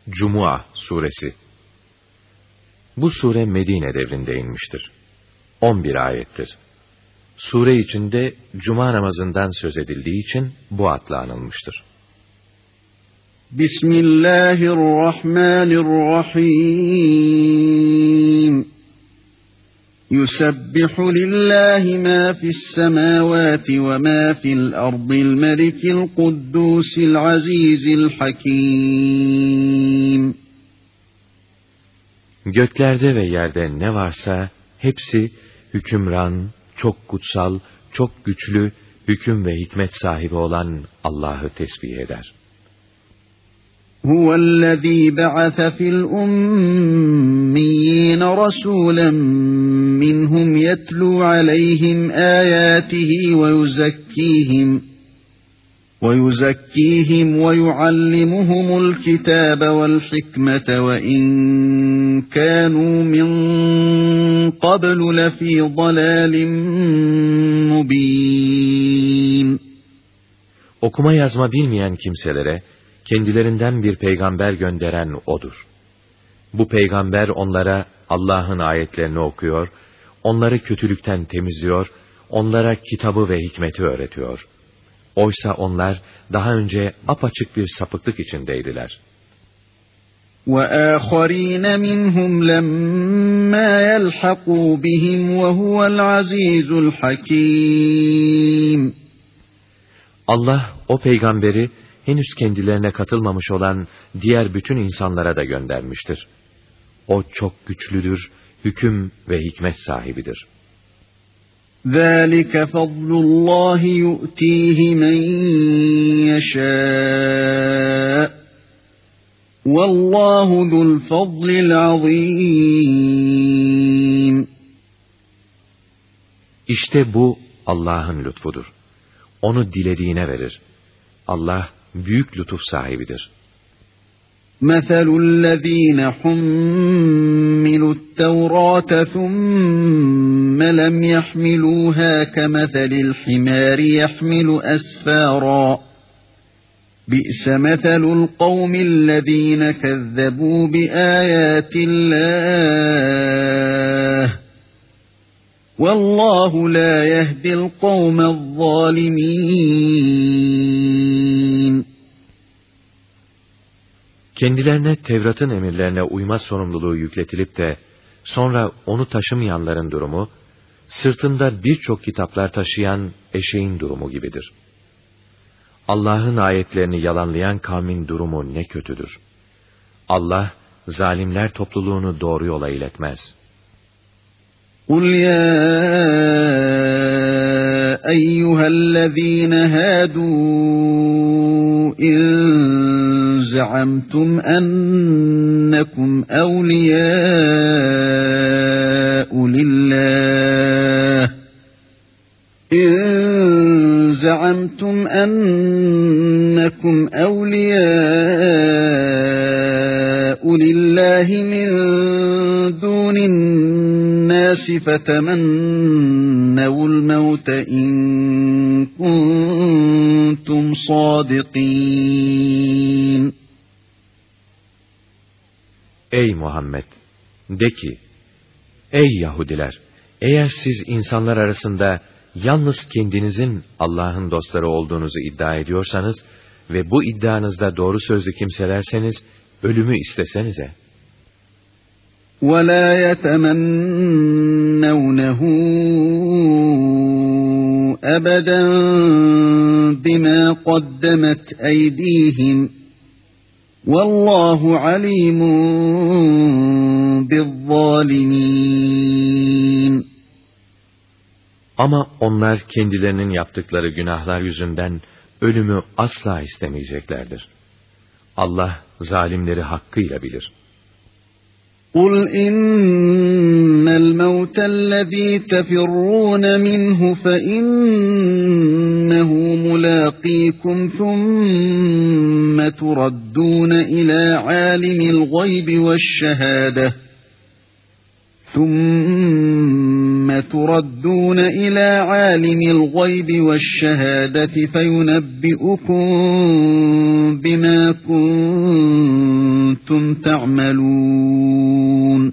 Cumu'a suresi. Bu sure Medine devrinde inmiştir. 11 ayettir. Sure içinde cuma namazından söz edildiği için bu adla anılmıştır. Bismillahirrahmanirrahim. Yusebbihu lillahi ma fis semavati ve ma fil ardil melikil kuddusil azizil hakim. Göklerde ve yerde ne varsa hepsi hükümran, çok kutsal, çok güçlü, hüküm ve hikmet sahibi olan Allah'ı tesbih eder. Huvellezî ba'ase fil ummiyyin rasûlen minhum yetlû aleyhim âyâtihi ve yuzekkîhim ve yuallimuhumul kitâbe vel hikmete ve in kânû min qablu lefî dalâlin mubîn. Okuma yazma bilmeyen kimselere kendilerinden bir peygamber gönderen O'dur. Bu peygamber onlara Allah'ın ayetlerini okuyor, onları kötülükten temizliyor, onlara kitabı ve hikmeti öğretiyor. Oysa onlar daha önce apaçık bir sapıklık içindeydiler. وَآخَرِينَ مِنْهُمْ لَمَّا يَلْحَقُوا بِهِمْ وَهُوَ الْعَزِيزُ الْحَكِيمُ. Allah o peygamberi henüz kendilerine katılmamış olan diğer bütün insanlara da göndermiştir. O çok güçlüdür, hüküm ve hikmet sahibidir. ذَٰلِكَ فَضْلُ اللّٰهِ يُؤْتِيهِ مَنْ يَشَاءُ وَاللّٰهُ ذُو الْفَضْلِ الْعَظِيمِ. İşte bu Allah'ın lütfudur. Onu dilediğine verir. Allah büyük lütuf sahibidir. مَثَلُ الَّذ۪ينَ حُمِّلُوا التَّوْرَاةَ ثُمَّ لَمْ يَحْمِلُوهَا كَمَثَلِ الْحِمَارِ يَحْمِلُ أَسْفَارًا بِئْسَ مَثَلُ الْقَوْمِ الَّذ۪ينَ كَذَّبُوا بِآيَاتِ اللّٰهِ وَاللّٰهُ لَا يَهْدِي الْقَوْمَ الظَّالِمِينَ. Kendilerine Tevrat'ın emirlerine uyma sorumluluğu yükletilip de sonra onu taşımayanların durumu, sırtında birçok kitaplar taşıyan eşeğin durumu gibidir. Allah'ın ayetlerini yalanlayan kavmin durumu ne kötüdür. Allah, zalimler topluluğunu doğru yola iletmez. قُلْ يَا أَيُّهَا الَّذ۪ينَ هَادُوا إِنْ زَعَمْتُمْ أَنَّكُمْ أَوْلِيَاءُ لِلَّهِ مِنْ دُونِ النَّاسِ فَتَمَنَّوُا الْمَوْتَ إِنْ كُنْتُمْ صَادِقِينَ. Ey Muhammed! De ki, ey Yahudiler! Eğer siz insanlar arasında yalnız kendinizin Allah'ın dostları olduğunuzu iddia ediyorsanız ve bu iddianızda doğru sözlü kimselerseniz, ölümü istesenize. وَلَا يَتَمَنَّوْنَهُ أَبَدًا بِمَا قَدَّمَتْ أَيْدِيهِمْ وَاللّٰهُ عَلِيمٌ بِالظَّالِمِينَ. Ama onlar kendilerinin yaptıkları günahlar yüzünden ölümü asla istemeyeceklerdir. Allah zalimleri hakkıyla bilir. قُلْ إِنَّ الْمَوْتَ الَّذ۪ي تَفِرُّونَ مِنْهُ فَإِنَّهُ مُلَاقِيكُمْ ثُمَّ تُرَدُّونَ إِلَى عَالِمِ الْغَيْبِ وَالشَّهَادَةِ فَيُنَبِّئُكُم بِمَا كُنتُمْ كُنْتُمْ تَعْمَلُونَ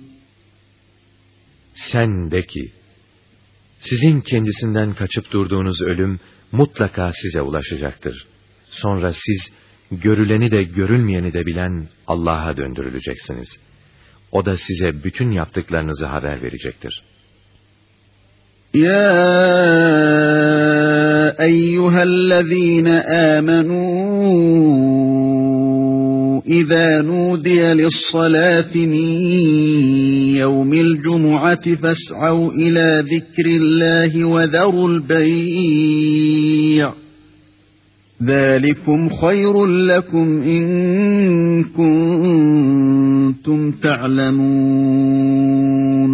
Sen de ki, sizin kendisinden kaçıp durduğunuz ölüm mutlaka size ulaşacaktır. Sonra siz, görüleni de görülmeyeni de bilen Allah'a döndürüleceksiniz. O da size bütün yaptıklarınızı haber verecektir. Ya eyyühellezîne âmenû إذا نودي للصلاة من يوم الجمعة فاسعوا إلى ذكر الله وذروا البيع ذلكم خير لكم إن كنتم تعلمون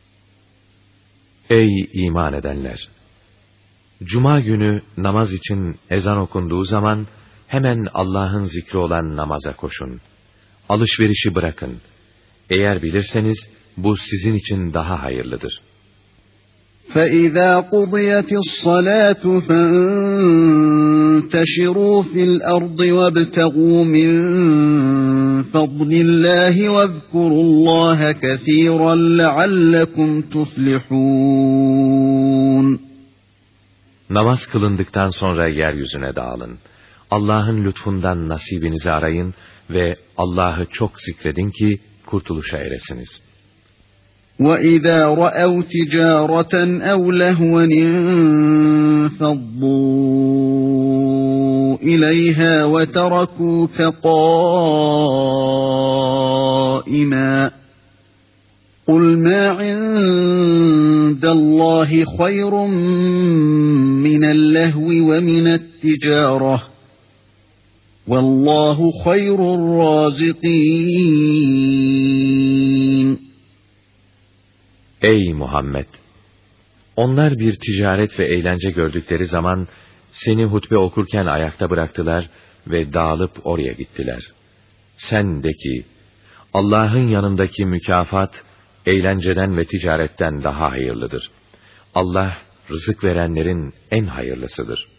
Ey iman edenler! Cuma günü namaz için ezan okunduğu zaman hemen Allah'ın zikri olan namaza koşun. Alışverişi bırakın. Eğer bilirseniz bu sizin için daha hayırlıdır. فَإِذَا قُضِيَتِ الصَّلَاةُ فَانْتَشِرُوا فِي الْأَرْضِ وَابْتَغُوا مِنْ فَضْلِ اللّٰهِ وَاذْكُرُوا اللّٰهَ كَثِيرًا لَعَلَّكُمْ تُفْلِحُونَ Namaz kılındıktan sonra yeryüzüne dağılın. Allah'ın lütfundan nasibinizi arayın ve Allah'ı çok zikredin ki kurtuluşa eresiniz. وَإِذَا رَأَوْا تِجَارَةً أَوْ لَهْوًا انفَضُّوا إِلَيْهَا وَتَرَكُوكَ قَائِمًا قُلْ مَا عِندَ اللَّهِ خَيْرٌ مِنَ اللَّهْوِ وَمِنَ التِّجَارَةِ وَاللّٰهُ خَيْرُ الرَّازِقِينَ Ey Muhammed! Onlar bir ticaret ve eğlence gördükleri zaman seni hutbe okurken ayakta bıraktılar ve dağılıp oraya gittiler. Sen de ki, Allah'ın yanındaki mükafat, eğlenceden ve ticaretten daha hayırlıdır. Allah, rızık verenlerin en hayırlısıdır.